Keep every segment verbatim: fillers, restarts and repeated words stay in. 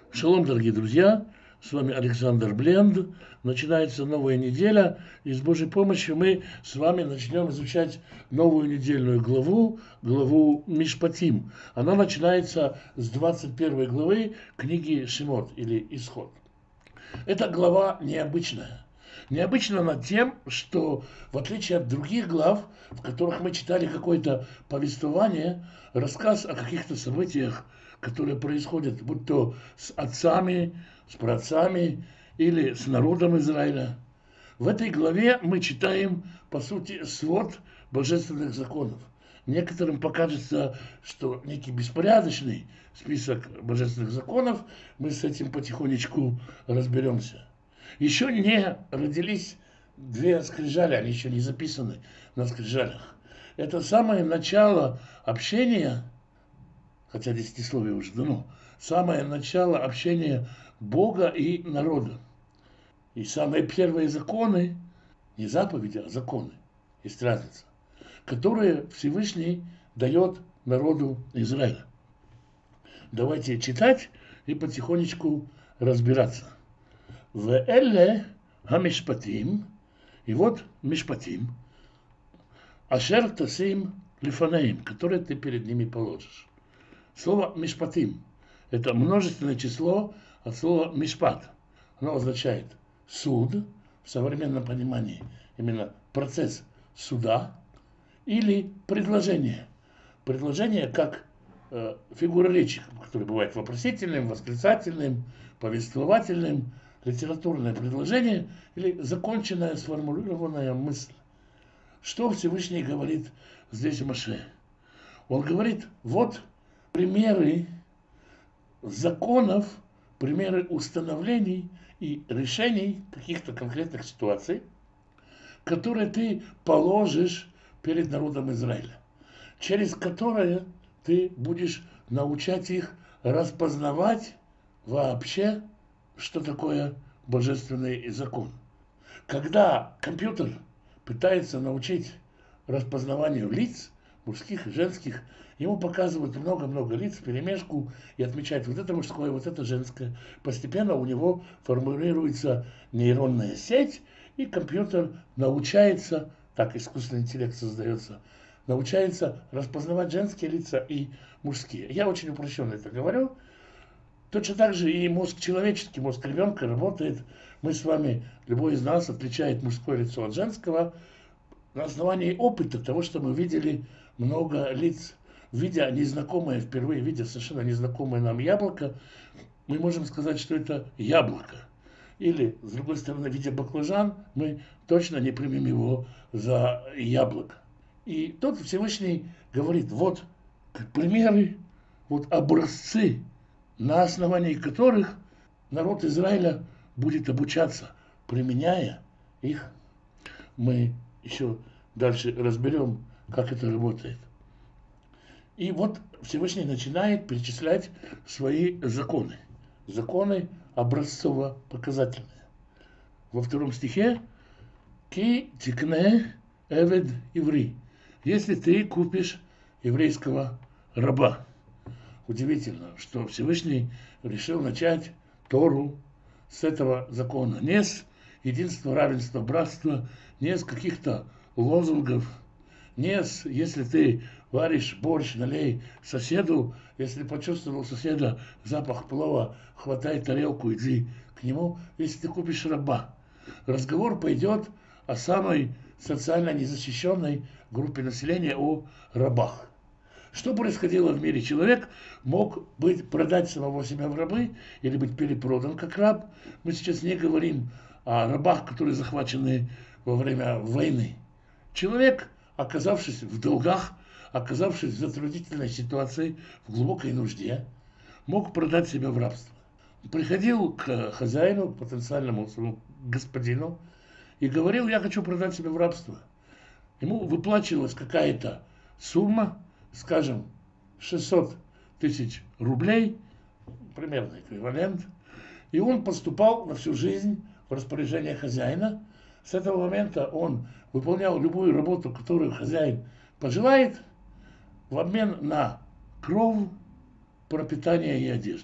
Шалом, дорогие друзья! С вами Александр Бленд. Начинается новая неделя, и с Божьей помощью мы с вами начнем изучать новую недельную главу, главу Мишпатим. Она начинается с двадцать первой главы книги Шимот или Исход. Эта глава необычная. Необычна она тем, что в отличие от других глав, в которых мы читали какое-то повествование, рассказ о каких-то событиях, которые происходят, будь то с отцами, с праотцами или с народом Израиля, в этой главе мы читаем, по сути, свод божественных законов. Некоторым покажется, что некий беспорядочный список божественных законов, мы с этим потихонечку разберемся. Еще не родились две скрижали, они еще не записаны на скрижалях. Это самое начало общения, хотя десятисловие уже дано, самое начало общения Бога и народа. И самые первые законы, не заповеди, а законы, есть разница, которые Всевышний дает народу Израиля. Давайте читать и потихонечку разбираться. Веэле хамишпатим, и вот мишпатим, ашер тасим лифанеим, которые ты перед ними положишь. Слово мишпатим – это множественное число от слова мишпат. Оно означает суд, в современном понимании именно процесс суда, или предложение. Предложение как э, фигура речи, которая бывает вопросительным, восклицательным, повествовательным, литературное предложение или законченная сформулированная мысль. Что Всевышний говорит здесь Моше? Он говорит, вот примеры законов, примеры установлений и решений каких-то конкретных ситуаций, которые ты положишь перед народом Израиля, через которые ты будешь научать их распознавать вообще, что такое божественный закон. Когда компьютер пытается научить распознаванию лиц, мужских и женских, ему показывают много-много лиц вперемешку и отмечают вот это мужское, вот это женское. Постепенно у него формируется нейронная сеть, и компьютер научается, так искусственный интеллект создается, научается распознавать женские лица и мужские. Я очень упрощенно это говорю. Точно так же и мозг человеческий, мозг ребенка работает. Мы с вами, любой из нас отличает мужское лицо от женского на основании опыта того, что мы видели много лиц. Видя незнакомое, впервые видя совершенно незнакомое нам яблоко, мы можем сказать, что это яблоко. Или, с другой стороны, видя баклажан, мы точно не примем его за яблоко. И тот Всевышний говорит, вот примеры, вот образцы, на основании которых народ Израиля будет обучаться, применяя их. Мы еще дальше разберем, как это работает. И вот Всевышний начинает перечислять свои законы. Законы образцово-показательные. Во втором стихе «Ки тикне эвед иври», если ты купишь еврейского раба. Удивительно, что Всевышний решил начать Тору с этого закона. Не с единства, равенства, братства, не с каких-то лозунгов, не с «если ты варишь борщ, налей соседу, если почувствовал соседа запах плова, хватай тарелку, иди к нему, если ты купишь раба». Разговор пойдет о самой социально незащищенной группе населения, о рабах. Что происходило в мире? Человек мог быть, продать самого себя в рабы или быть перепродан как раб. Мы сейчас не говорим о рабах, которые захвачены во время войны. Человек, оказавшись в долгах, оказавшись в затруднительной ситуации, в глубокой нужде, мог продать себя в рабство. Приходил к хозяину, к потенциальному своему господину, и говорил, я хочу продать себя в рабство. Ему выплачивалась какая-то сумма, скажем, шестьсот тысяч рублей, примерно эквивалент, и он поступал на всю жизнь в распоряжение хозяина. С этого момента он выполнял любую работу, которую хозяин пожелает, в обмен на кров, пропитание и одежду.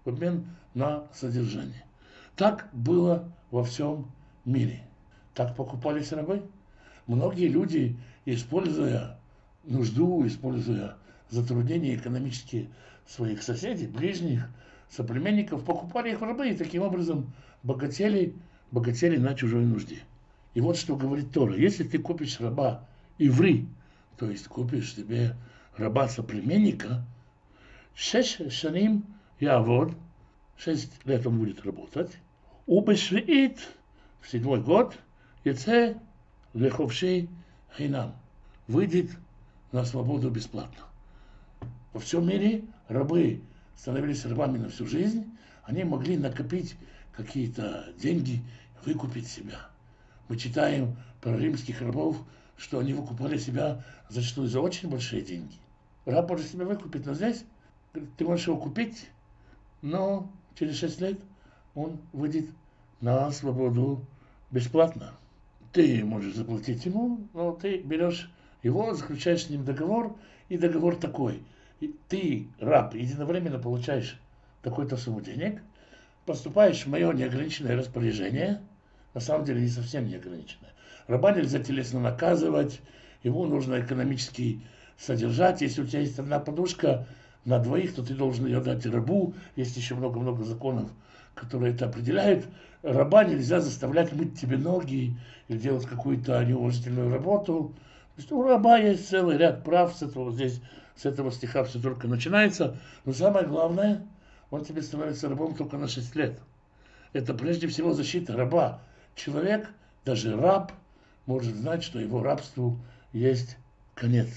в обмен на содержание. Так было во всем мире. Так покупались рабы. Многие люди, используя нужду, используя затруднения экономические своих соседей, ближних, соплеменников, покупали их в рабы и таким образом богатели, богатели на чужой нужде. И вот что говорит Тора. Если ты купишь раба иври, то есть купишь себе раба-соплеменника, шесть шаним явод, шесть лет он будет работать, убешвиит, в седьмой год, яце леховши хинам, выйдет на свободу бесплатно. Во всем мире рабы становились рабами на всю жизнь, они могли накопить какие-то деньги, выкупить себя. Мы читаем про римских рабов, что они выкупали себя зачастую за очень большие деньги. Раб может себя выкупить, но здесь ты можешь его купить, но через шесть лет он выйдет на свободу бесплатно. Ты можешь заплатить ему, но ты берешь его, заключаешь с ним договор, и договор такой. Ты, раб, единовременно получаешь такой-то сумму денег, поступаешь в мое неограниченное распоряжение, на самом деле не совсем неограниченное. Раба нельзя телесно наказывать, его нужно экономически содержать. Если у тебя есть одна подушка на двоих, то ты должен ее дать рабу. Есть еще много-много законов, которые это определяют. Раба нельзя заставлять мыть тебе ноги или делать какую-то неуважительную работу. То есть у раба есть целый ряд прав, с этого, здесь, с этого стиха все только начинается. Но самое главное, он тебе становится рабом только на шесть лет. Это прежде всего защита раба. Человек, даже раб, может знать, что его рабству есть конец.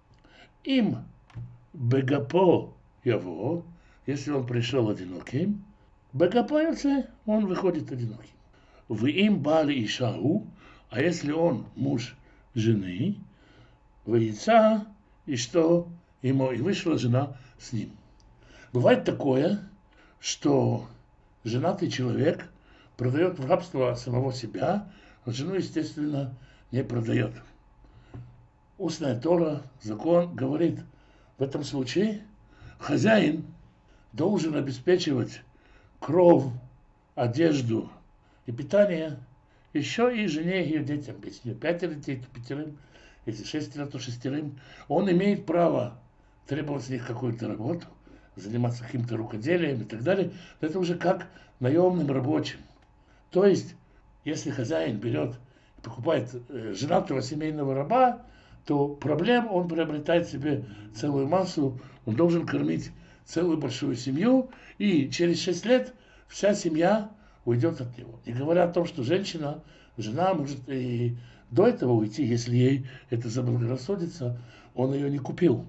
Им бегапо яво, если он пришел одиноким, бегапо яце, он выходит одиноким. В им бали ишау, а если он муж жены, в яйца, и что ему, и вышла жена с ним. Бывает такое, что женатый человек продает в рабство самого себя, а жену, естественно, не продает. Устная Тора, закон говорит, в этом случае хозяин должен обеспечивать кров, одежду и питание еще и жене и ее детям. Если у нее пятеро детей, то пятерым, если шестеро, то шестерым. Он имеет право требовать с них какую-то работу, заниматься каким-то рукоделием и так далее. Это уже как наемным рабочим. То есть, если хозяин берет и покупает женатого семейного раба, то проблем он приобретает себе целую массу, он должен кормить целую большую семью, и через шесть лет вся семья уйдет от него. Не говоря о том, что женщина, жена может и до этого уйти, если ей это заблагорассудится, он ее не купил.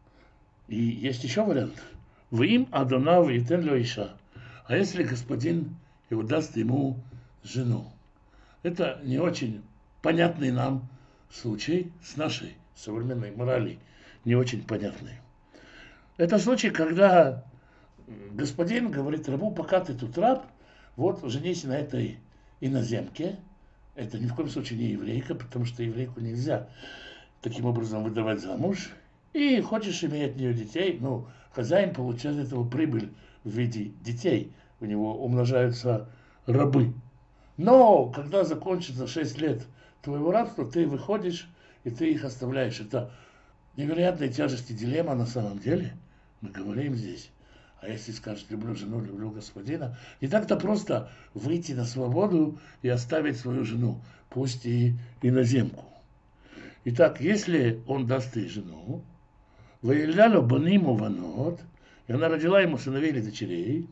И есть еще вариант. В им Адонав и Иша. А если господин его даст ему жену? Это не очень понятный нам случай с нашей современной морали, не очень понятный. Это случай, когда господин говорит рабу, пока ты тут раб, вот женись на этой иноземке. Это ни в коем случае не еврейка, потому что еврейку нельзя таким образом выдавать замуж. И хочешь иметь от нее детей, ну, хозяин получает от этого прибыль в виде детей. У него умножаются рабы. Но когда закончится шесть лет твоего рабства, ты выходишь и ты их оставляешь. Это невероятная тяжесть и дилемма на самом деле. Мы говорим здесь. А если скажешь, люблю жену, люблю господина, не так-то просто выйти на свободу и оставить свою жену, пусть и иноземку. Итак, если он даст ей жену, «Ваилялю баниму ванот», и она родила ему сыновей или дочерей,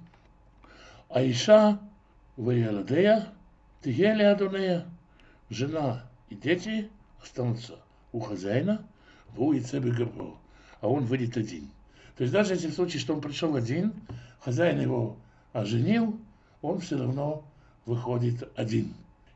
а Иша ваиаладея, тигели адонея, жена и дети останутся у хозяина, в яйце габо, а он выйдет один. То есть даже если в случае, что он пришел один, хозяин его оженил, он все равно выходит один.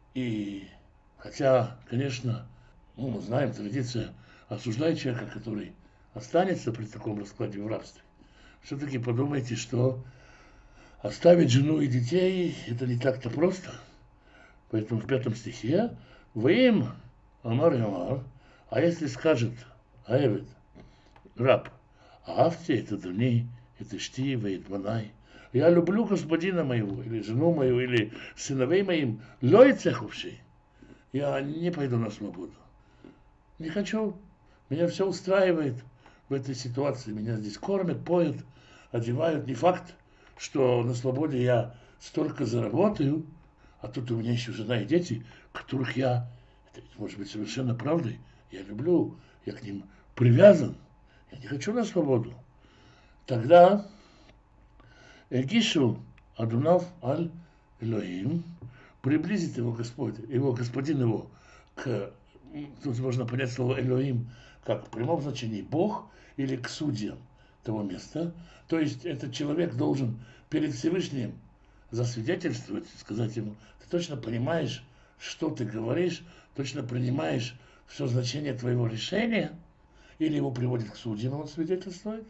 И хотя, конечно, ну, мы знаем, традиция осуждает человека, который останется при таком раскладе в рабстве. Все-таки подумайте, что оставить жену и детей это не так-то просто. Поэтому в пятом стихе вы им амар ямар, а если скажет аэвид, раб, авте это дурни, это шти, вейт банай, я люблю господина моего, или жену мою, или сыновей моим, лойцеховший, я не пойду на свободу. Не хочу. Меня все устраивает в этой ситуации. Меня здесь кормят, поют, одевают. Не факт, что на свободе я столько заработаю, а тут у меня еще жена и дети, которых я, это может быть совершенно правдой, я люблю, я к ним привязан. Я не хочу на свободу. Тогда Эгишу Адунав аль Элоим, приблизит его Господь, его господин его к, тут можно понять слово Элоим, как в прямом значении Бог или к судьям того места. То есть этот человек должен перед Всевышним засвидетельствовать, сказать ему, ты точно понимаешь, что ты говоришь, точно принимаешь все значение твоего решения, или его приводит к судьям, он свидетельствует.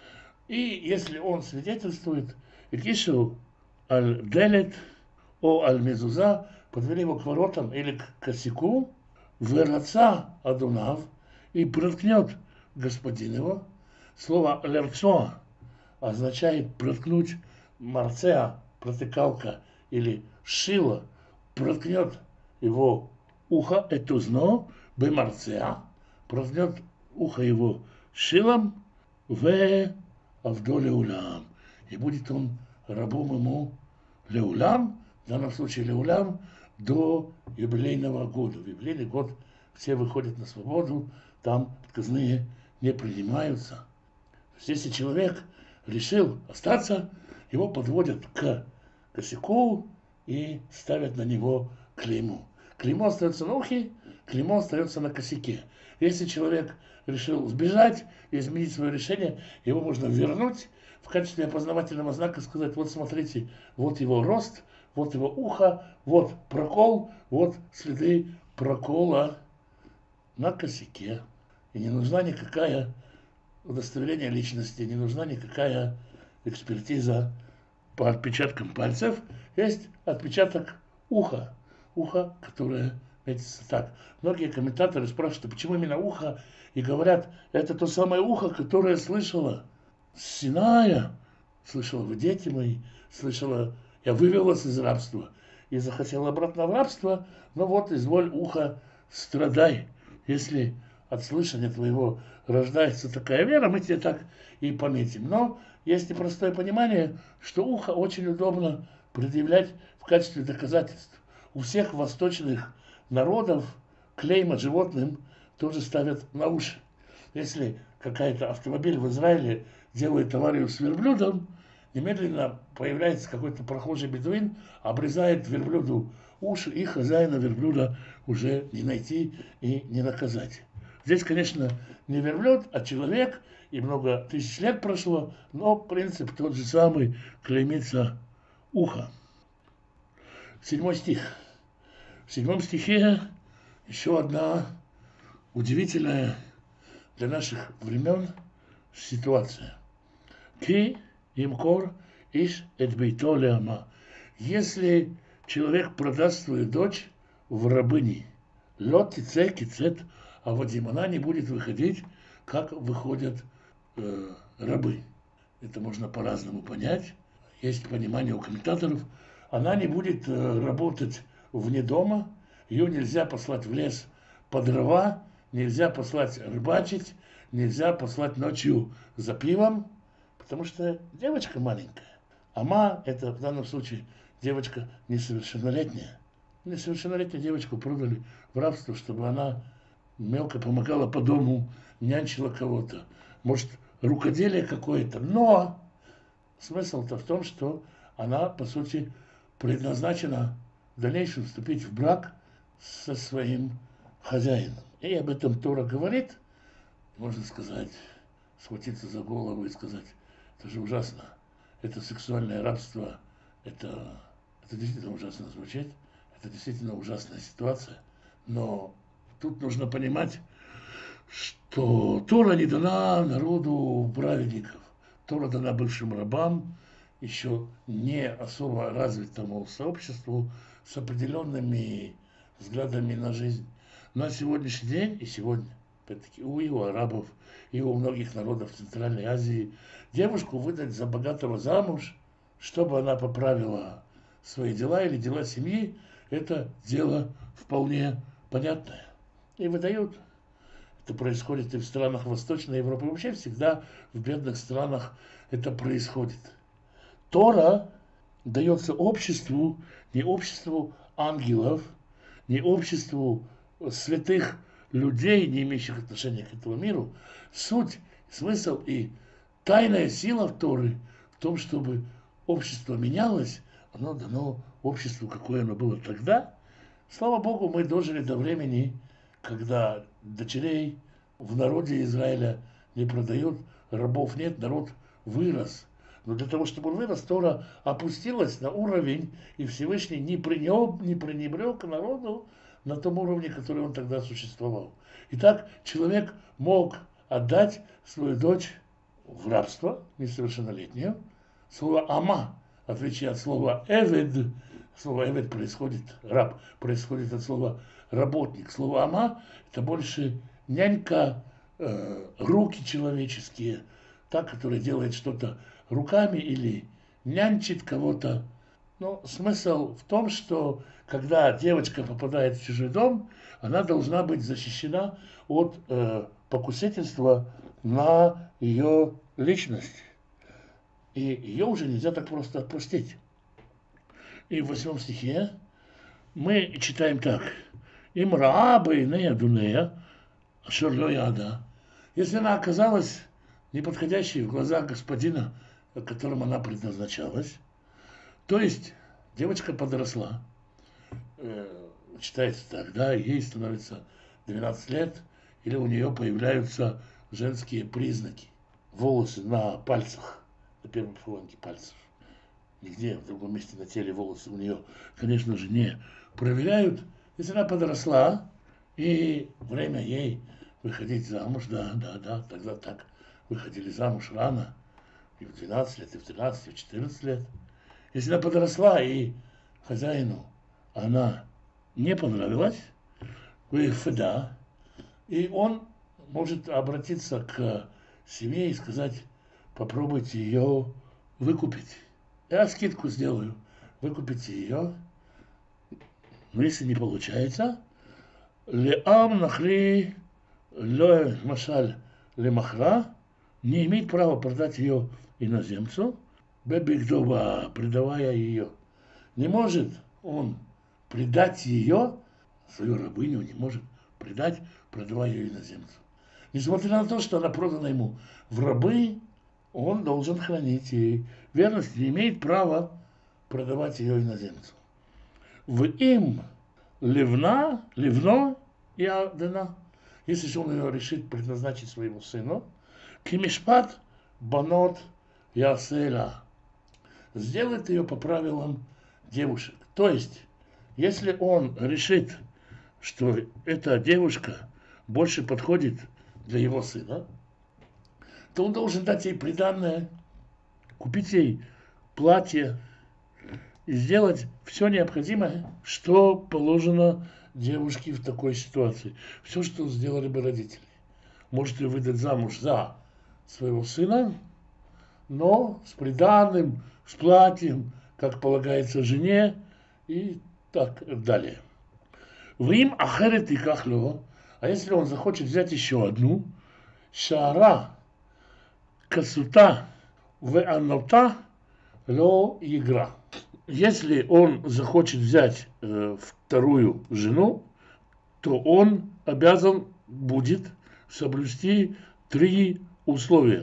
И если он свидетельствует, Икишу аль-Делет о аль-Мезуза, подвели его к воротам или к косяку, вераца Адунав, и проткнет господин его. Слово лерцо означает проткнуть, марцеа, протыкалка или шило, проткнет его ухо, это зно, бемарцеа, проткнет ухо его шилом, в авдо леулам, и будет он рабом ему леулам, в данном случае леулам, до юбилейного года. В юбилейный год все выходят на свободу, там отказные не принимаются. Если человек решил остаться, его подводят к косяку и ставят на него клеймо. Клеймо остается на ухе, клеймо остается на косяке. Если человек решил сбежать и изменить свое решение, его можно вернуть в качестве опознавательного знака, сказать, вот смотрите, вот его рост, вот его ухо, вот прокол, вот следы прокола на косяке. И не нужна никакая удостоверение личности, не нужна никакая экспертиза по отпечаткам пальцев. Есть отпечаток уха, ухо, которое метится так. Многие комментаторы спрашивают, а почему именно ухо, и говорят, это то самое ухо, которое слышала с Синая, слышала, вы дети мои, слышала, я вывел вас из рабства и захотел обратно в рабство, но вот изволь ухо, страдай, если от слышания твоего рождается такая вера, мы тебе так и пометим. Но есть и простое понимание, что ухо очень удобно предъявлять в качестве доказательств. У всех восточных народов клейма животным тоже ставят на уши. Если какой-то автомобиль в Израиле делает аварию с верблюдом, немедленно появляется какой-то прохожий бедуин, обрезает верблюду уши, и хозяина верблюда уже не найти и не наказать. Здесь, конечно, не верблюд, а человек, и много тысяч лет прошло, но принцип тот же самый, клеймится ухо. Седьмой стих. В седьмом стихе еще одна удивительная для наших времен ситуация. Ки имкор иш эт бейто леама. Если человек продаст свою дочь в рабыни, лот тице кицет, а Вадим, она не будет выходить, как выходят э, рабы. Это можно по-разному понять. Есть понимание у комментаторов. Она не будет э, работать вне дома, ее нельзя послать в лес по дрова, нельзя послать рыбачить, нельзя послать ночью за пивом, потому что девочка маленькая. Ама – это в данном случае девочка несовершеннолетняя. Несовершеннолетнюю девочку продали в рабство, чтобы она мелко помогала по дому, нянчила кого-то, может, рукоделие какое-то. Но смысл-то в том, что она, по сути, предназначена в дальнейшем вступить в брак со своим хозяином. И об этом Тора говорит, можно сказать, схватиться за голову и сказать, это же ужасно, это сексуальное рабство, это, это действительно ужасно звучит, это действительно ужасная ситуация, но тут нужно понимать, что Тора не дана народу праведников, Тора дана бывшим рабам, еще не особо развитому сообществу с определенными взглядами на жизнь. На сегодняшний день и сегодня, опять-таки, у, и у арабов, и у многих народов Центральной Азии девушку выдать за богатого замуж чтобы она поправила свои дела или дела семьи, это дело вполне понятное. И выдают. Это происходит и в странах Восточной Европы. Вообще всегда в бедных странах это происходит. Тора дается обществу, не обществу ангелов, не обществу святых людей, не имеющих отношения к этому миру. Суть, смысл и тайная сила в Торе в том, чтобы общество менялось, оно дано обществу, какое оно было тогда. Слава Богу, мы дожили до времени, когда дочерей в народе Израиля не продают, рабов нет, народ вырос. Но для того, чтобы он вырос, Тора опустилась на уровень, и Всевышний не пренебрег, не пренебрег народу на том уровне, который он тогда существовал. Итак, человек мог отдать свою дочь в рабство, несовершеннолетнюю. Слово «ама», в отличие от слова «эвед», слово «эвед» происходит, раб, происходит от слова «работник». Слово «ама» – это больше нянька, э, руки человеческие, та, которая делает что-то руками или нянчит кого-то. Но смысл в том, что когда девочка попадает в чужой дом, она должна быть защищена от э, покусительства на ее личность. И ее уже нельзя так просто отпустить. И в восьмом стихе мы читаем так. Им раабы не дунея, шерлё яда. Если она оказалась неподходящей в глазах господина, которым она предназначалась, то есть девочка подросла, э, читается так, да, ей становится двенадцать лет, или у нее появляются женские признаки, волосы на пальцах, на первой фаланге пальцев, нигде в другом месте на теле волосы у нее, конечно же, не проверяют. Если она подросла, и время ей выходить замуж, да, да, да, тогда так выходили замуж рано, и в двенадцать лет, и в тринадцать, и в четырнадцать лет. Если она подросла, и хозяину она не понравилась, да, и он может обратиться к семье и сказать: попробуйте ее выкупить. Я скидку сделаю, выкупите ее. Но если не получается, леам нахли ле машаль ле махра, не имеет права продать ее иноземцу, бебигдова, предавая ее. Не может он предать ее, свою рабыню не может предать, продавая ее иноземцу. Несмотря на то, что она продана ему в рабы, он должен хранить ей верность, не имеет права продавать ее иноземцу. В им ливна, ливно и адена, если же он ее решит предназначить своему сыну, кимишпат банот ясела, сделает ее по правилам девушек. То есть, если он решит, что эта девушка больше подходит для его сына, то он должен дать ей приданное, купить ей платье и сделать все необходимое, что положено девушке в такой ситуации. Все, что сделали бы родители. Может ее выдать замуж за своего сына, но с приданным, с платьем, как полагается жене, и так далее. В им ахерет и кахло, а если он захочет взять еще одну, шара касута в анота ло игра. Если он захочет взять э, вторую жену, то он обязан будет соблюсти три условия.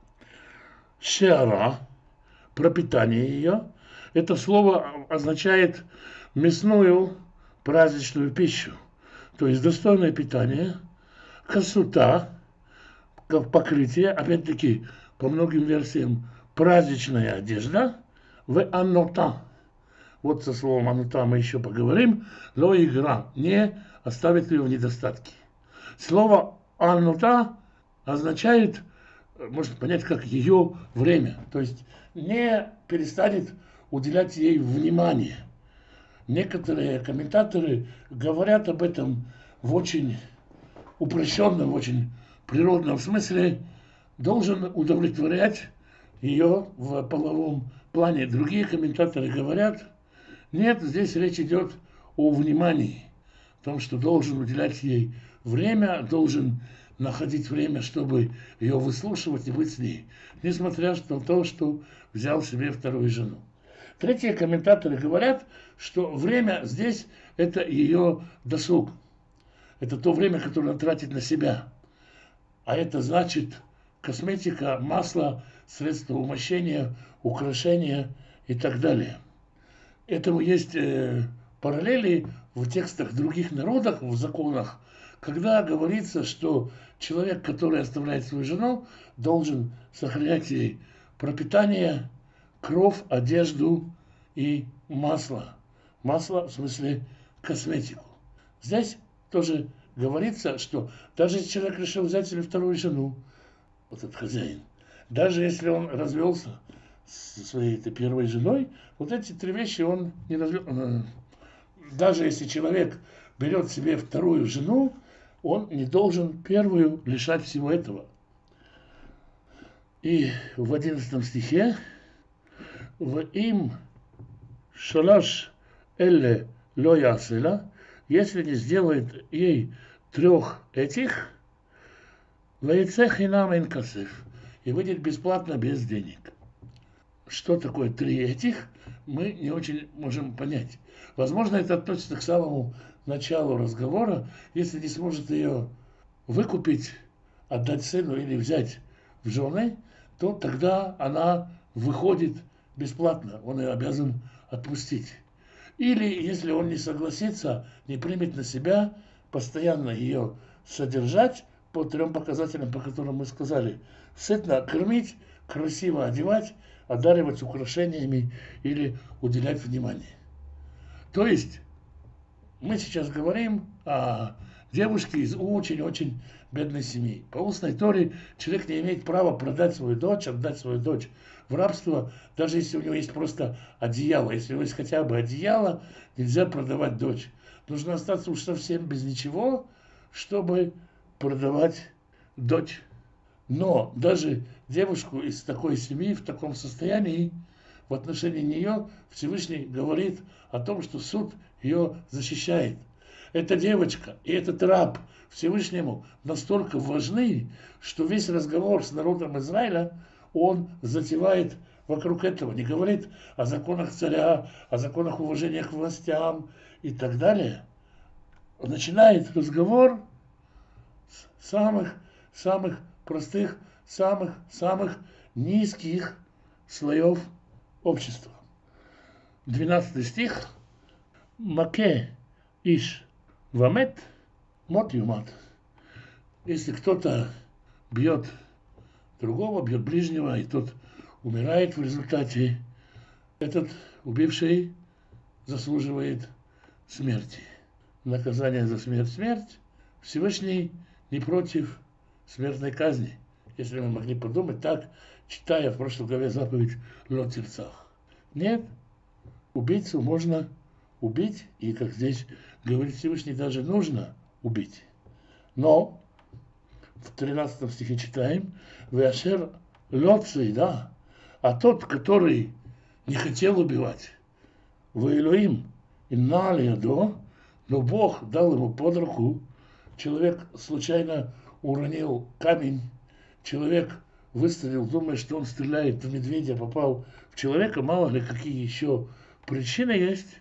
Шара, пропитание ее, это слово означает мясную праздничную пищу, то есть достойное питание. Касута, как покрытие, опять-таки, по многим версиям, праздничная одежда. В анота, вот со словом анота мы еще поговорим, но игра, не оставит ее в недостатке. Слово анота означает, можно понять, как ее время, то есть не перестанет уделять ей внимание. Некоторые комментаторы говорят об этом в очень упрощенном, в очень природном смысле, должен удовлетворять ее в половом плане. Другие комментаторы говорят, нет, здесь речь идет о внимании, о том, что должен уделять ей время, должен находить время, чтобы ее выслушивать и быть с ней, несмотря на то, что взял себе вторую жену. Третьи комментаторы говорят, что время здесь – это ее досуг. Это то время, которое она тратит на себя. А это значит косметика, масло, средства умощения, украшения и так далее. Этому есть э, параллели в текстах других народов, в законах, когда говорится, что человек, который оставляет свою жену, должен сохранять ей пропитание, кровь, одежду и масло. Масло в смысле косметику. Здесь тоже говорится, что даже если человек решил взять себе вторую жену, вот этот хозяин, даже если он развелся со своей этой первой женой, вот эти три вещи он не развел. Даже если человек берет себе вторую жену, он не должен первую лишать всего этого. И в одиннадцатом стихе в им шалаш элле ло ясела, если не сделает ей трех этих, лаицех и нам инкасев, и выйдет бесплатно без денег. Что такое три этих, мы не очень можем понять. Возможно, это относится к самому началу разговора. Если не сможет ее выкупить, отдать сыну или взять в жены, то тогда она выходит бесплатно. Он ее обязан отпустить. Или, если он не согласится, не примет на себя, постоянно ее содержать по трем показателям, по которым мы сказали. Сытно кормить, красиво одевать, одаривать украшениями или уделять внимание. То есть, мы сейчас говорим о девушке из очень-очень бедной семьи. По устной Торе человек не имеет права продать свою дочь, отдать свою дочь в рабство, даже если у него есть просто одеяло. Если у него есть хотя бы одеяло, нельзя продавать дочь. Нужно остаться уж совсем без ничего, чтобы продавать дочь. Но даже девушку из такой семьи, в таком состоянии, в отношении нее Всевышний говорит о том, что суд ее защищает. Эта девочка и этот раб Всевышнему настолько важны, что весь разговор с народом Израиля он затевает вокруг этого. Не говорит о законах царя, о законах уважения к властям и так далее. Он начинает разговор с самых-самых простых, самых-самых низких слоев общества. двенадцатый стих. Маке иш вамет мот юмат. Если кто-то бьет другого, бьет ближнего, и тот умирает в результате, этот убивший заслуживает смерти. Наказание за смерть – смерть. Всевышний не против смертной казни. Если мы могли подумать так, читая в прошлой главе заповедь «Ло тирцах». Нет, убийцу можно убить, и, как здесь говорит Всевышний, даже нужно убить. Но в тринадцатом стихе читаем «Веашер ло цейда», а тот, который не хотел убивать, «Ваэлоим инна лиядо», но Бог дал ему под руку, человек случайно уронил камень, человек выстрелил, думая, что он стреляет в медведя, попал в человека, мало ли какие еще причины есть.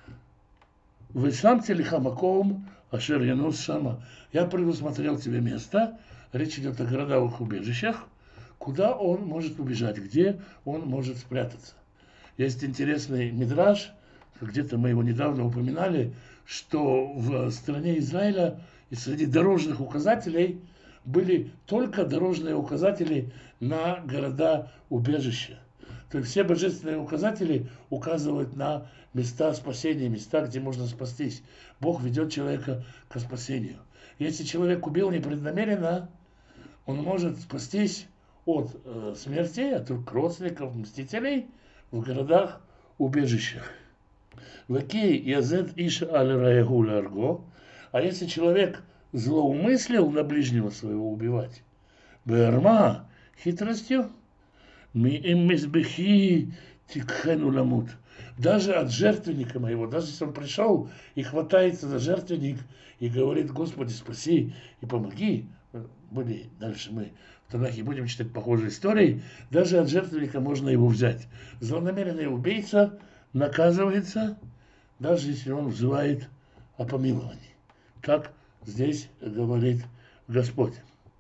Вы сам телехамаком, ашер янус сама. Я предусмотрел тебе место, речь идет о городовых убежищах, куда он может убежать, где он может спрятаться. Есть интересный мидраш, где-то мы его недавно упоминали, что в стране Израиля и среди дорожных указателей были только дорожные указатели на города-убежища. То есть все божественные указатели указывают на места спасения, места, где можно спастись. Бог ведет человека к спасению. Если человек убил непреднамеренно, он может спастись от э, смерти, от рук родственников, мстителей в городах-убежищах. Ваки язет иш аль раягу ларго. А если человек злоумыслил на ближнего своего убивать, бэрма хитростью, ми им мизбехи тикхену ламут. Даже от жертвенника моего, даже если он пришел и хватается за жертвенник и говорит: Господи, спаси и помоги. Были, дальше мы в Танахе будем читать похожие истории. Даже от жертвенника можно его взять. Злонамеренный убийца наказывается, даже если он взывает о помиловании. Так здесь говорит Господь.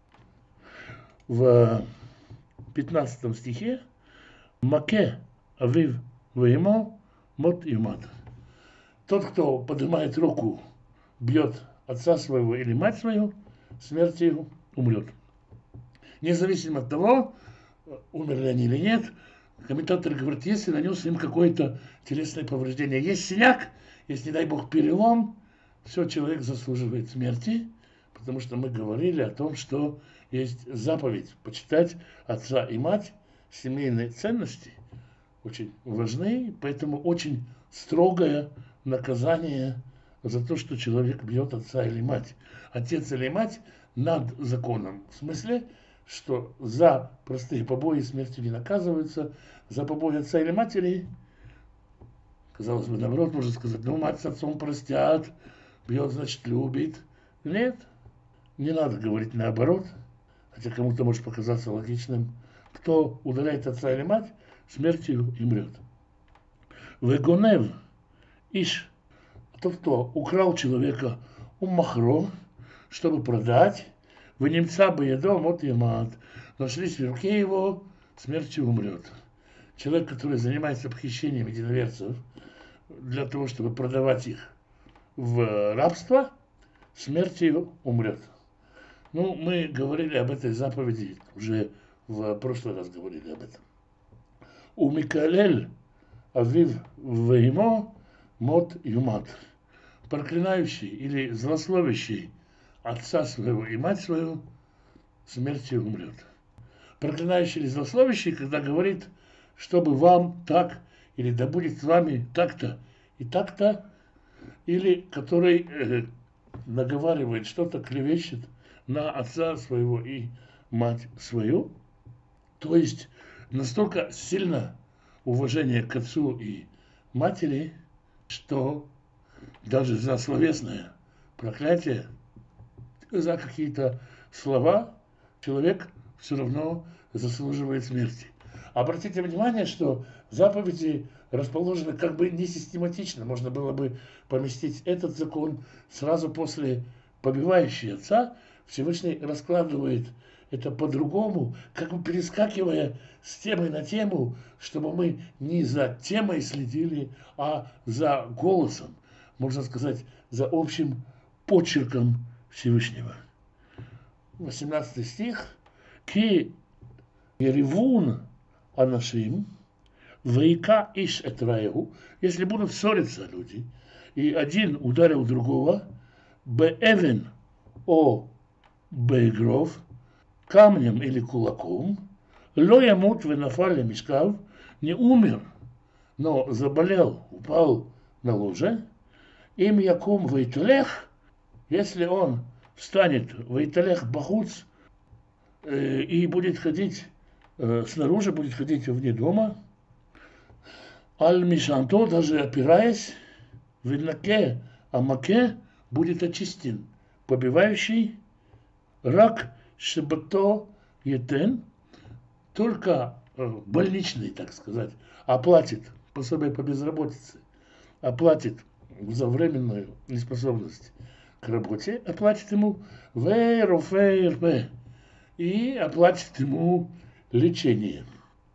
В пятнадцатом стихе: Маке авив ваимо мот юмат. Тот, кто поднимает руку, бьет отца своего или мать свою, смертью умрет. Независимо от того, умерли они или нет, комментатор говорит, если нанес им какое-то телесное повреждение, есть синяк, если, не дай Бог, перелом, все, человек заслуживает смерти, потому что мы говорили о том, что есть заповедь почитать отца и мать, семейные ценности очень важны, поэтому очень строгое наказание за то, что человек бьет отца или мать. Отец или мать над законом, в смысле, что за простые побои смертью не наказываются, за побои отца или матери, казалось бы, наоборот, можно сказать, ну, мать с отцом простят, бьет, значит, любит. Нет, не надо говорить наоборот, хотя кому-то может показаться логичным. Кто удаляет отца или мать, смертью и умрет. Вегонев иш, тот, кто украл человека у махро, чтобы продать, вы немца бы едо, мот ямат, нашлись в руке его, смертью умрет. Человек, который занимается похищением единоверцев для того, чтобы продавать их в рабство, смертью умрет. Ну, мы говорили об этой заповеди, уже в прошлый раз говорили об этом. У Микалель авив ваимо мот юмат. Проклинающий или злословящий отца своего и мать свою, смертью умрет. Проклинающий или злословящий, когда говорит, чтобы вам так, или да будет с вами так-то и так-то, или который э, наговаривает что-то, клевещет на отца своего и мать свою, то есть настолько сильно уважение к отцу и матери, что даже за словесное проклятие, за какие-то слова человек все равно заслуживает смерти. Обратите внимание, что заповеди расположены как бы не систематично. Можно было бы поместить этот закон сразу после побивающего отца. Всевышний раскладывает это по-другому, как бы перескакивая с темы на тему, чтобы мы не за темой следили, а за голосом, можно сказать, за общим почерком Всевышнего. восемнадцатый стих. Ки еревун анашим вейка иш этраеву. Если будут ссориться люди, и один ударил другого, беэвен о беэгров, камнем или кулаком, ло ямут венафаль мишкав, не умер, но заболел, упал на ложе, им якум вейталех, если он встанет вейталех бахуц э, и будет ходить э, снаружи, будет ходить вне дома, аль мишанто, даже опираясь, венаке амаке, будет очистен, побивающий рак шебато етен, только больничный, так сказать, оплатит пособие по безработице, оплатит за временную неспособность к работе, оплатит ему вейрофейрпе и оплатит ему лечение.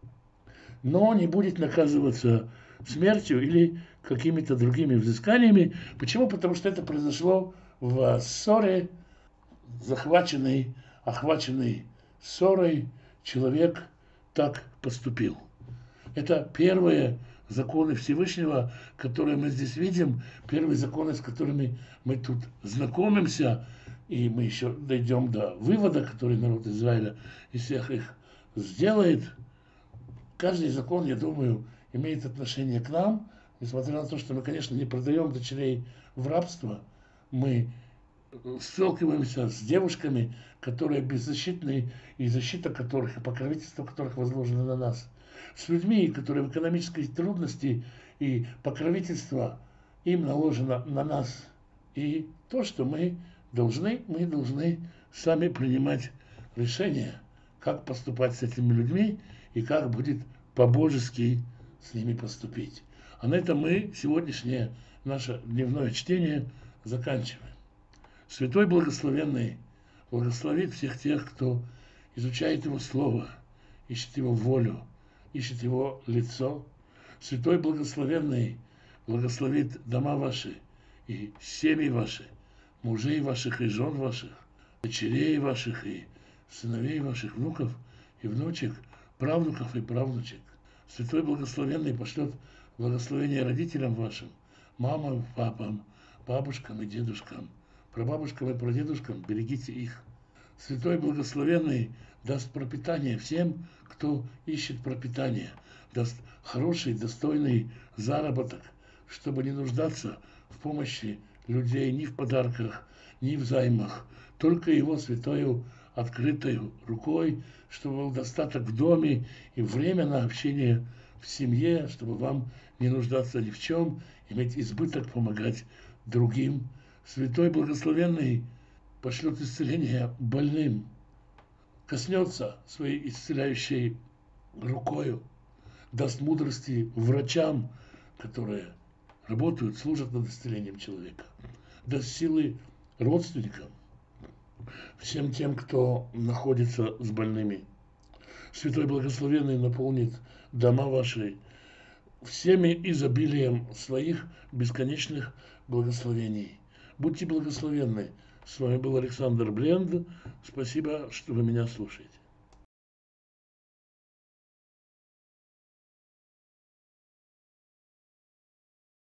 Но не будет наказываться смертью или какими-то другими взысканиями. Почему? Потому что это произошло в ссоре, захваченный, охваченный ссорой, человек так поступил. Это первые законы Всевышнего, которые мы здесь видим, первые законы, с которыми мы тут знакомимся, и мы еще дойдем до вывода, который народ Израиля из всех их сделает. Каждый закон, я думаю, имеет отношение к нам, несмотря на то, что мы, конечно, не продаем дочерей в рабство, мы сталкиваемся с девушками, которые беззащитны, и защита которых, и покровительство которых возложено на нас. с людьми, которые в экономической трудности и покровительство им наложено на нас. И то, что мы должны, мы должны сами принимать решение, как поступать с этими людьми и как будет по-божески с ними поступить. А на этом мы сегодняшнее наше дневное чтение заканчиваем. Святой Благословенный благословит всех тех, кто изучает Его Слово, ищет Его волю, ищет Его лицо. Святой Благословенный благословит дома ваши и семьи ваши, мужей ваших и жен ваших, дочерей ваших и сыновей ваших, внуков и внучек, правнуков и правнучек. Святой Благословенный пошлет благословение родителям вашим, мамам, папам, бабушкам и дедушкам, прабабушкам и прадедушкам, берегите их. Святой Благословенный даст пропитание всем, кто ищет пропитание, даст хороший, достойный заработок, чтобы не нуждаться в помощи людей ни в подарках, ни в займах, только Его святою открытой рукой, чтобы был достаток в доме и время на общение в семье, чтобы вам не нуждаться ни в чем, иметь избыток, помогать другим. Святой Благословенный пошлет исцеление больным, коснется своей исцеляющей рукою, даст мудрости врачам, которые работают, служат над исцелением человека, даст силы родственникам, всем тем, кто находится с больными. Святой Благословенный наполнит дома ваши всеми изобилием своих бесконечных благословений. Будьте благословенны. С вами был Александр Бленд. Спасибо, что вы меня слушаете.